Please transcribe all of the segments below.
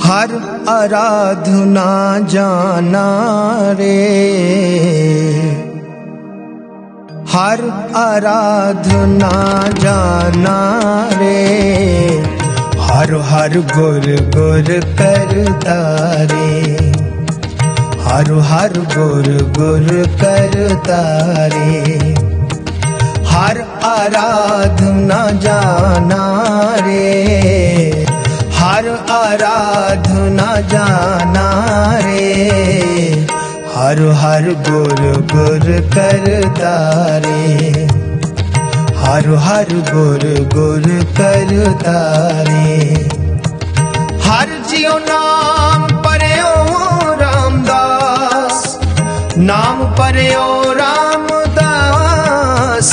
हर आराधना जाना रे, हर आराधना जाना रे, हर हर गुर गुर करता रे, हर हर गुर गुर करता रे, हर आराधना जाना रे, हर आराधना जाना रे, हर हर गुर गुर करता रे, हर हर गुर गुर करता रे। हर जियो नाम परयो रामदास, नाम परयो रामदास,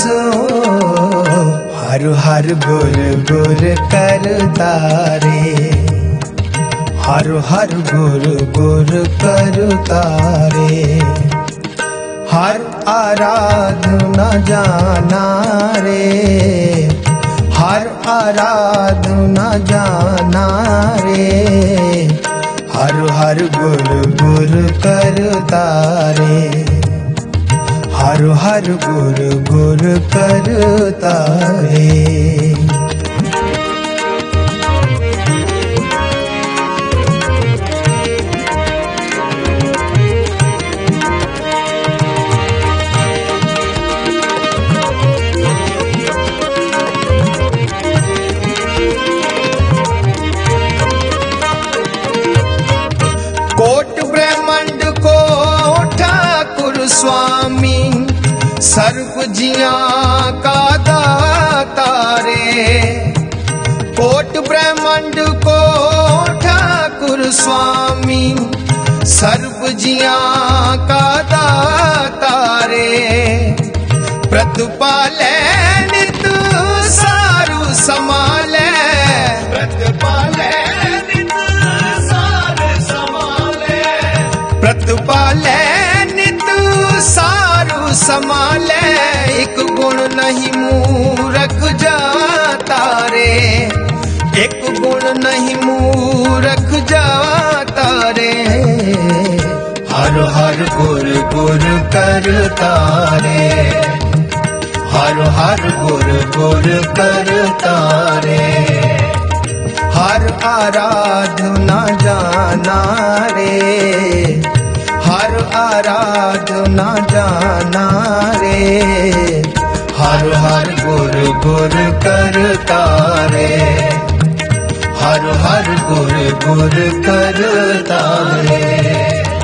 हर हर गुर गुर करता रे, हर हर गुर गुर करता रे, हर आराधना जाना रे, हर आराधना जाना रे, हर हर गुर गुर करता रे, हर हर गुर गुर करता रे। कोट ब्रह्मांड को ठाकुर स्वामी, सर्व जिया का दाता रे, कोट ब्रह्मांड को ठाकुर स्वामी, सर्व जिया का दाता रे, प्रतिपाले नित सारु समाले, प्रतिपाले प्रतिपाले नित सारु समाले, एक गुण नहीं मूरख जाता रे, एक गुण नहीं मूरख जाता रे, हर हर गुर गुर करता रे, हर हर गुर गुर करता रे, हर आराधना जाना रे, हर आराधना जाना रे, हर हर गुर गुर करता रे, हर हर गुर गुर करता रे।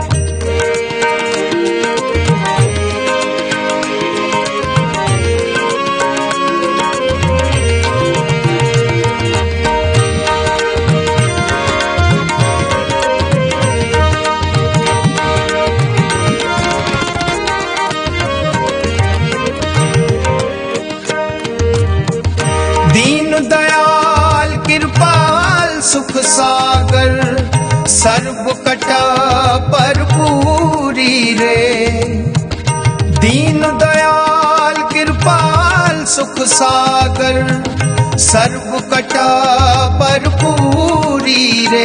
दीन दयाल कृपाल सुख सागर, सर्व कटा पर पूरी रे, दीन दयाल कृपाल सुख सागर, सर्व कटा पर पूरी रे,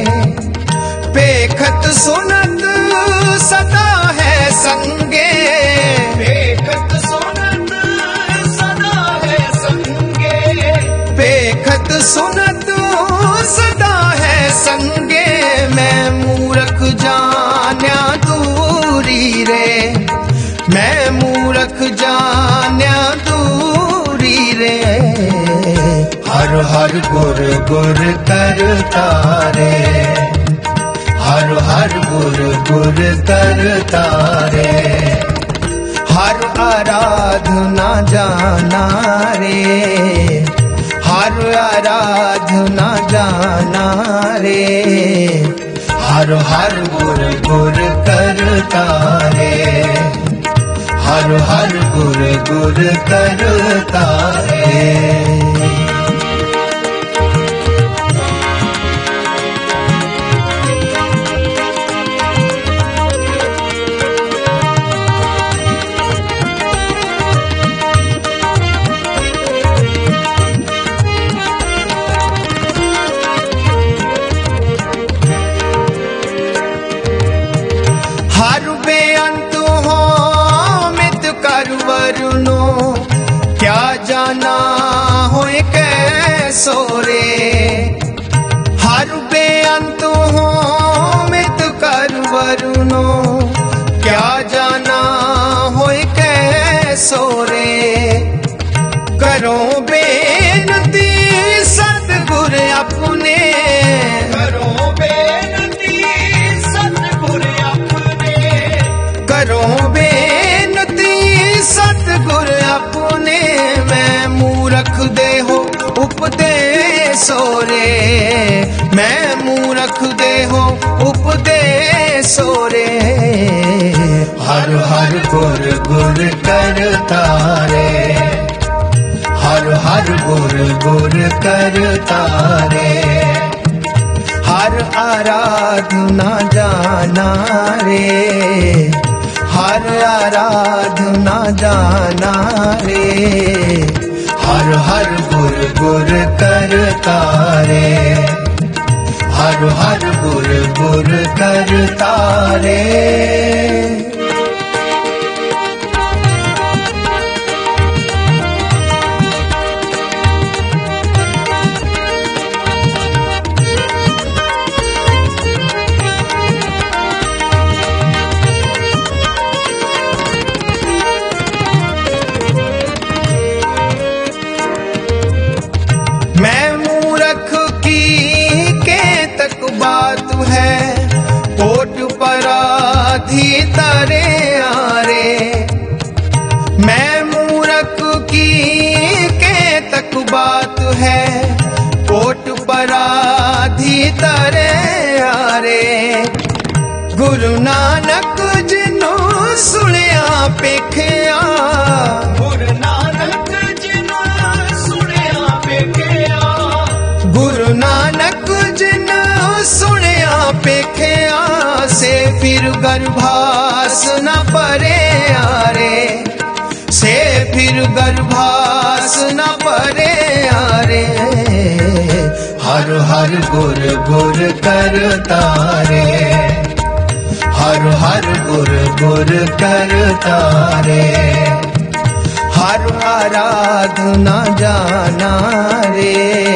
पेखत सुनत सदा है संगे, पेखत सुनत सदा है संगे, पेखत सुनत सदा है संगे, मैं मूरख जान्या दूरी रे, मैं मूरख जान्या दूरी रे, हर हर गुर गुर करता रे, हर हर गुर गुर करता रे, हर आराधना जाना रे, हर आराधना जाना रे, हर हर गुर गुर करता रे, हर हर गुर गुर करता रे। सोरे। हर बेअंत हो मित कर वरुनो, क्या जाना होय कै सोरे। करो बेनती सतगुर अपने, करो बेनती सतगुर अपने, करो बेनती सतगुर अपने। मैं मूरख देहो उपदेशो रे, मैं मूरख देहो उपदेशो रे। हर हर गुर गुर करता रे, हर हर गुर गुर करता रे। हर आराधना जाना रे, हर आराधना जाना रे। हर हर गुर गुर करता रे, हर हर गुर गुर करता रे। मैं मूरख की के तक बात है, कोट पराधी तरे आरे। मैं मूरख की के तक बात है, कोट पराधी तरे आरे। गुरु नानक जिनो सुनिया पेखिया, गुरु नानक जिनो सुनिया पेखिया। गुरु नानक जिनो सुनिया पेखिया, से फिर गर्भास न परे आरे, से फिर गर्भास न परे आरे। हर हर गुर गुर करता रे, हर हर गुर गुर करता रे। हर आराधना जाना रे,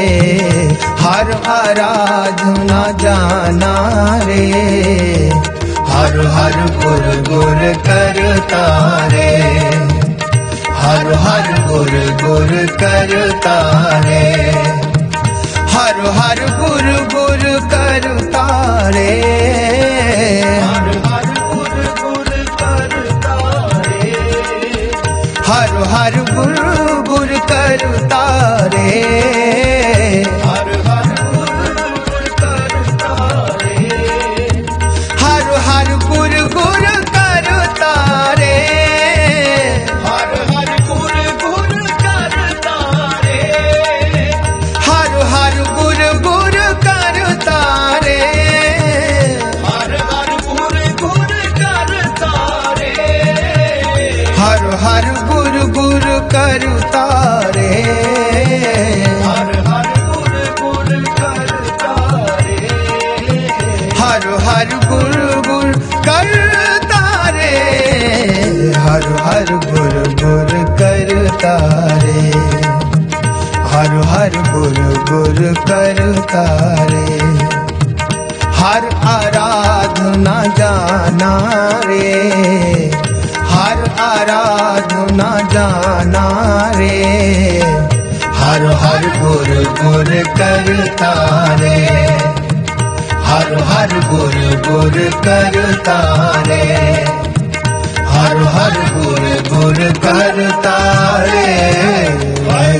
हर आराधना जाना रे। हर हर गुर गुर करता रे, हर हर गुर गुर करता रे। हर हर गुर गुर करता रे, हर हर गुर गुर करता रे। हर हर गुर गुर करता रे, हर हर गुर गुर करता रे। हर हर गुर गुर करता रे, हर हर गुर गुर करता रे। हर हर गुर गुर करता रे, हर हर गुर गुर करता रे। हर हर गुर गुर करता रे, हर हर गुर गुर करता रे। हर हर गुर गुर करता रे, हर हर गुर गुर करता रे। हर हर गुर गुर करता रे। हर आराधना जाना रे, हर आराधना जाना रे। हर हर गुर गुर करता रे, हर हर गुर गुर करता रे। हर हर गुर गुर करता रे।